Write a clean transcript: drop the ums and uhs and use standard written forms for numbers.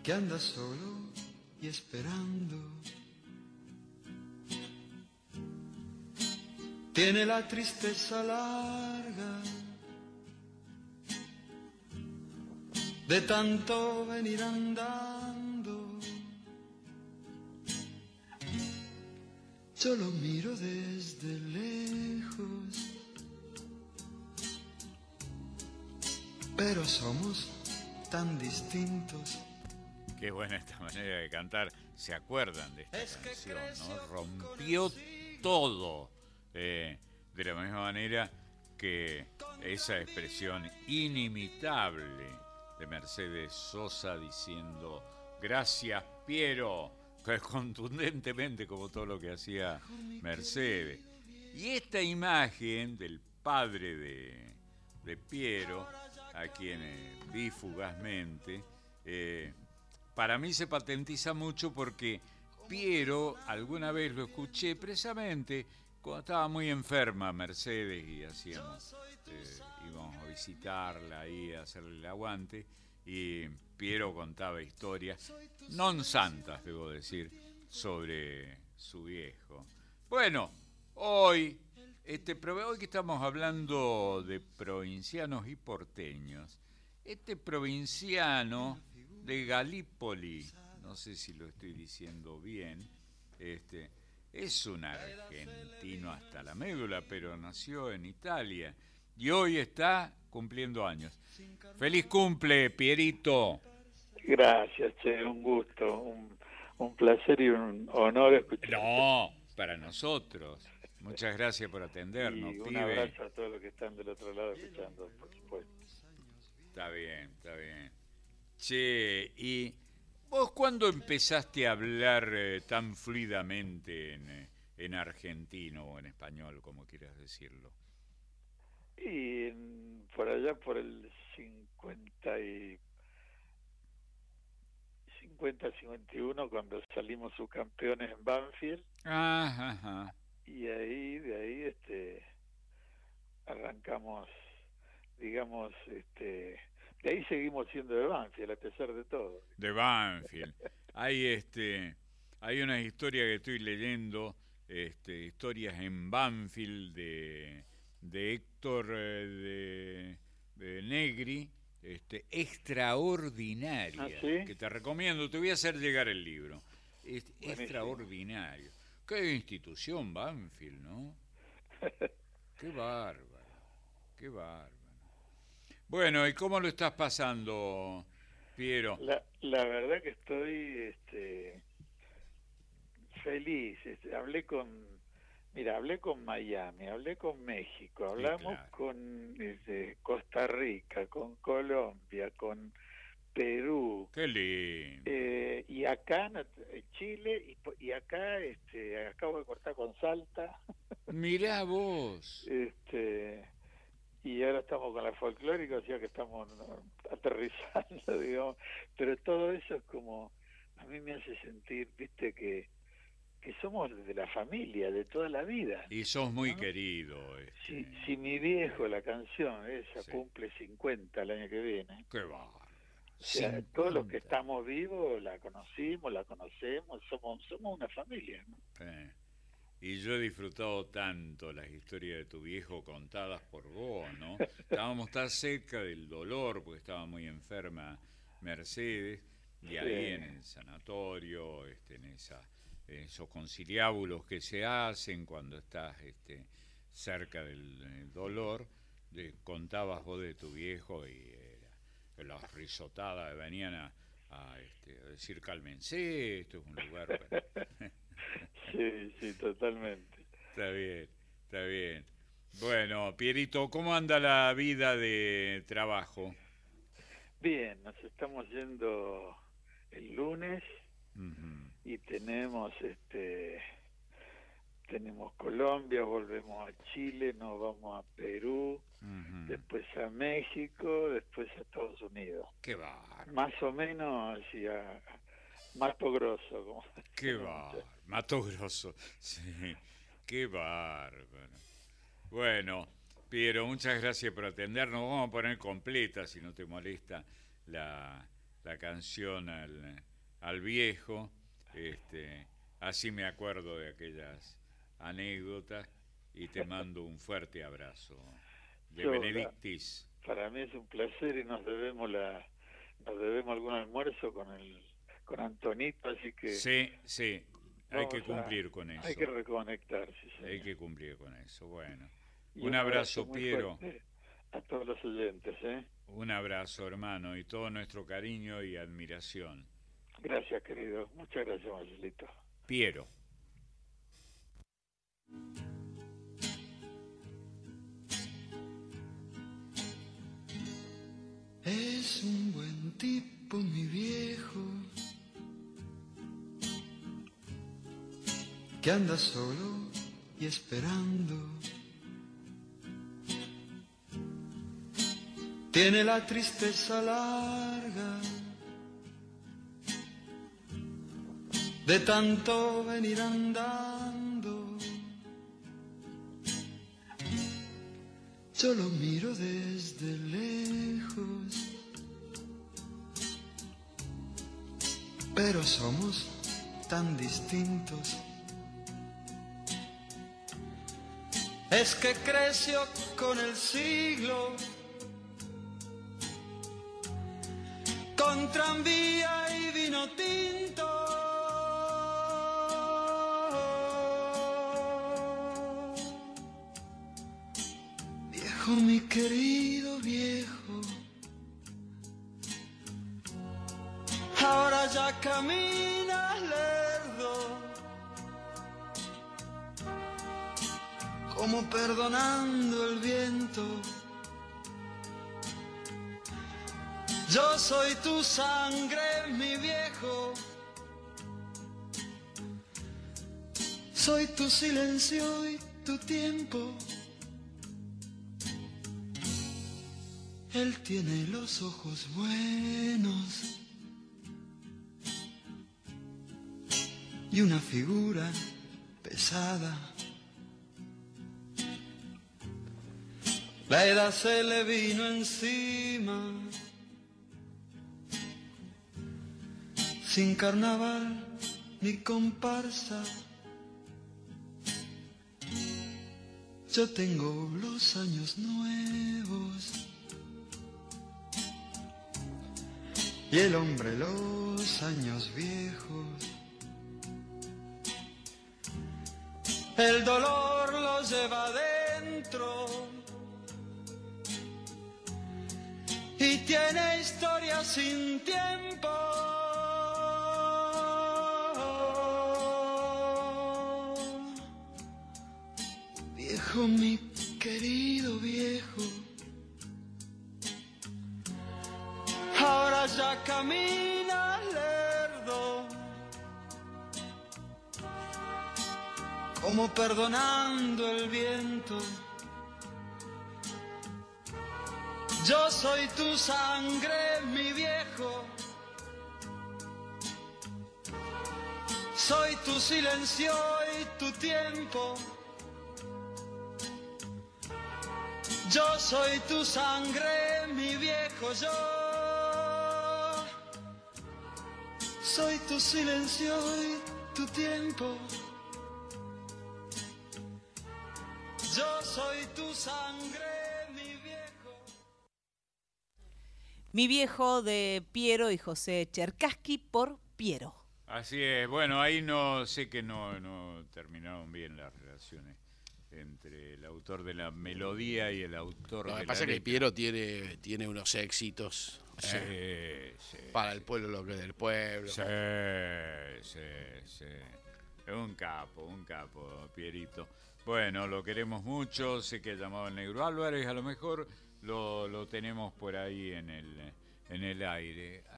que anda solo y esperando. Tiene la tristeza larga de tanto venir andando. Yo lo miro desde lejos, pero somos tan distintos. Qué buena esta manera de cantar. ¿Se acuerdan de esta canción, no? Rompió todo. De la misma manera que esa expresión inimitable de Mercedes Sosa diciendo gracias Piero, contundentemente como todo lo que hacía Mercedes. Y esta imagen del padre de Piero, a quien vi fugazmente, para mí se patentiza mucho porque Piero, alguna vez lo escuché precisamente cuando estaba muy enferma Mercedes y íbamos a visitarla ahí, a hacerle el aguante, y Piero contaba historias, non santas, debo decir, sobre su viejo. Bueno, hoy que estamos hablando de provincianos y porteños, este provinciano de Galípoli, no sé si lo estoy diciendo bien, es un argentino hasta la médula, pero nació en Italia y hoy está cumpliendo años. ¡Feliz cumple, Pierito! Gracias, che, un gusto, un placer y un honor escucharte. No, para nosotros. Muchas gracias por atendernos, y un pibe. abrazo a todos los que están del otro lado escuchando, por supuesto. Está bien, está bien. Che, ¿y vos cuándo empezaste a hablar tan fluidamente en argentino o en español, como quieras decirlo? Y por allá por el 50-51, cuando salimos subcampeones en Banfield. Ajá. Y de ahí arrancamos, digamos, de ahí seguimos siendo de Banfield a pesar de todo. De Banfield. Hay hay una historia que estoy leyendo, historias en Banfield de Héctor de Negri, extraordinaria, ¿Ah, sí? que te recomiendo, te voy a hacer llegar el libro. Buenísimo. Extraordinario. Qué institución Banfield, ¿no? Qué bárbaro, qué bárbaro. Bueno, ¿y cómo lo estás pasando, Piero? La verdad que estoy feliz. Hablé con Miami, hablé con México, hablamos claro. con Costa Rica, con Colombia, con Perú. Qué lindo. Y acá Chile y acá acabo de cortar con Salta. Mirá vos. Y ahora estamos con la folclórica, o sea que estamos aterrizando, digamos, pero todo eso es como, a mí me hace sentir, viste, que somos de la familia, de toda la vida. Y sos muy ¿no? querido. Si mi viejo, la canción esa, sí. Cumple 50 el año que viene. Qué bárbaro. O sea, todos los que estamos vivos la conocimos, la conocemos, somos una familia, ¿no? Y yo he disfrutado tanto las historias de tu viejo contadas por vos, ¿no? Estábamos tan cerca del dolor porque estaba muy enferma Mercedes, y ahí en el sanatorio, en esos conciliábulos que se hacen cuando estás cerca del dolor, contabas vos de tu viejo y las risotadas venían a decir cálmense, esto es un lugar para... Sí, totalmente. Está bien. Bueno, Pierito, ¿cómo anda la vida de trabajo? Bien, nos estamos yendo el lunes. Uh-huh. Y tenemos Colombia, volvemos a Chile, nos vamos a Perú, uh-huh. Después a México, después a Estados Unidos. ¡Qué bárbaro! Más o menos así a Mato Grosso. Como ¡Qué bárbaro! Mato Grosso, sí. ¡Qué bárbaro! Bueno, Piero, muchas gracias por atendernos. Vamos a poner completa, si no te molesta, la la canción al viejo, así me acuerdo de aquellas anécdotas y te mando un fuerte abrazo. De Benedictis. Para mí es un placer y nos debemos algún almuerzo con Antonito, así que sí, hay que cumplir con eso. Hay que reconectarse. Sí. Hay que cumplir con eso. Bueno, y un abrazo, Piero. A todos los oyentes, Un abrazo, hermano, y todo nuestro cariño y admiración. Gracias, querido. Muchas gracias, Marcelito. Piero. Es un buen tipo, mi viejo, que anda solo y esperando. Tiene la tristeza larga de tanto venir andando. Yo lo miro desde lejos, pero somos tan distintos. Es que creció con el siglo, con tranvía y vino tinto. Viejo, mi querido viejo, ahora ya caminas lerdo, como perdonando el viento. Yo soy tu sangre, mi viejo, soy tu silencio y tu tiempo. Él tiene los ojos buenos y una figura pesada. La edad se le vino encima, sin carnaval ni comparsa. Yo tengo los años nuevos y el hombre los años viejos. El dolor lo lleva dentro y tiene historia sin tiempo. Viejo, mi querido viejo, ahora ya caminas lerdo, como perdonando el viento. Yo soy tu sangre, mi viejo, soy tu silencio y tu tiempo. Yo soy tu sangre, mi viejo, yo soy tu silencio y tu tiempo. Yo soy tu sangre, mi viejo. Mi viejo, de Piero y José Cherkassky, por Piero. Así es. Bueno, ahí no sé que no terminaron bien las relaciones entre el autor de la melodía y el autor de la letra. Lo que pasa es que Piero tiene unos éxitos para el pueblo, lo que es del pueblo. Sí. Es un capo, Pierito. Bueno, lo queremos mucho, sé que ha llamado el Negro Álvarez, a lo mejor lo tenemos por ahí en el aire.